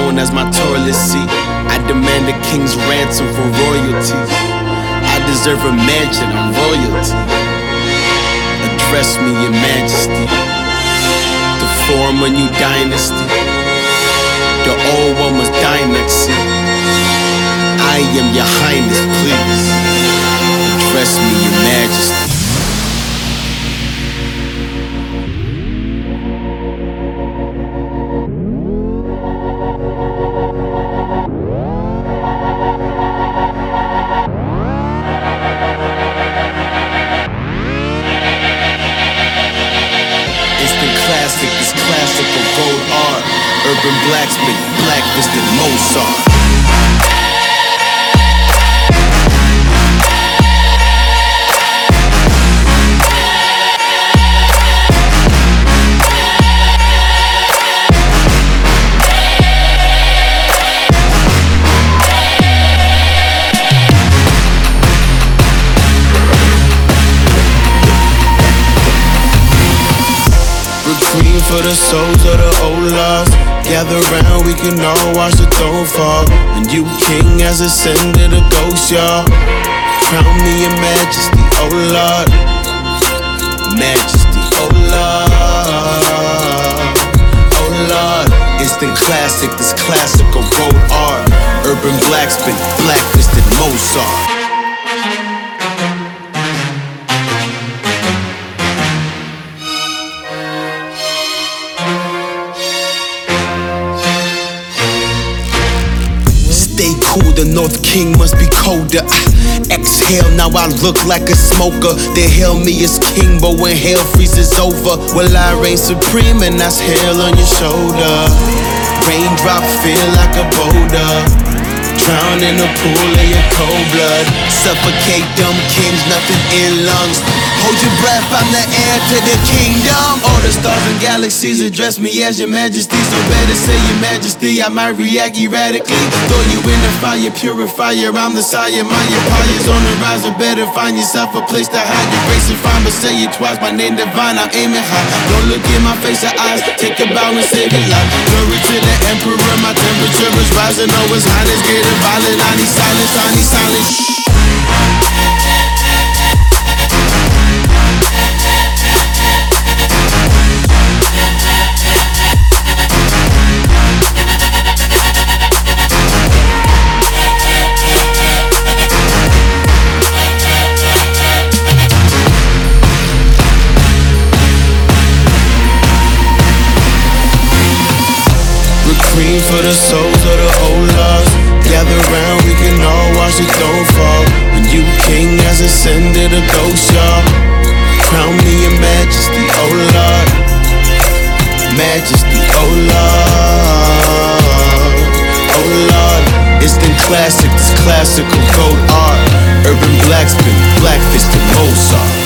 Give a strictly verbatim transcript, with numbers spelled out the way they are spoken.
throne as my toilet seat. I demand a king's ransom for royalty. I deserve a mansion, I'm royalty. Address me, your majesty. To form a new dynasty. The old one was dynasty. I am your highness, please. Address me, your majesty. Classic, this classical gold art. Urban blacksmith, blacklisted Mozart. Reprieve for the souls of the old lost. Gather round, we can all watch the throne fall. A new king has ascended, a ghost, y'all. Crown me your majesty, oh Lord. Majesty, oh Lord. Oh Lord. Instant classic, this classical gold art. Urban blacksmith, blacklisted Mozart. Stay cool, the North King must be colder. I exhale, now I look like a smoker. They hail me as king, but when hell freezes over, well, I reign supreme and that's hell on your shoulder. Raindrop feel like a boulder. Drown in a pool of your cold blood. Suffocate dumb kings, nothing in lungs. Hold your breath, I'm the heir to the kingdom. All the stars and galaxies address me as your majesty. So better say your majesty, I might react erratically. Throw you in the fire, purifier, I'm the sire. My empire's on the rise, or better find yourself a place to hide. Your grace is fine, but say it twice, my name divine, I'm aiming high. Don't look in my face or eyes, take a bow and save your life. Glory to the emperor, my temperature is rising. Oh, his highness getting violent, I need silence, I need silence. Shh. Reprieve for the souls of the old lost. Gather round, we can all watch the throne fall. A new king has ascended, a ghost, y'all. Crown me your majesty, oh Lord. Majesty, oh Lord. Oh Lord. Instant classic, this classical gold art. Urban blacksmith, blacklisted Mozart.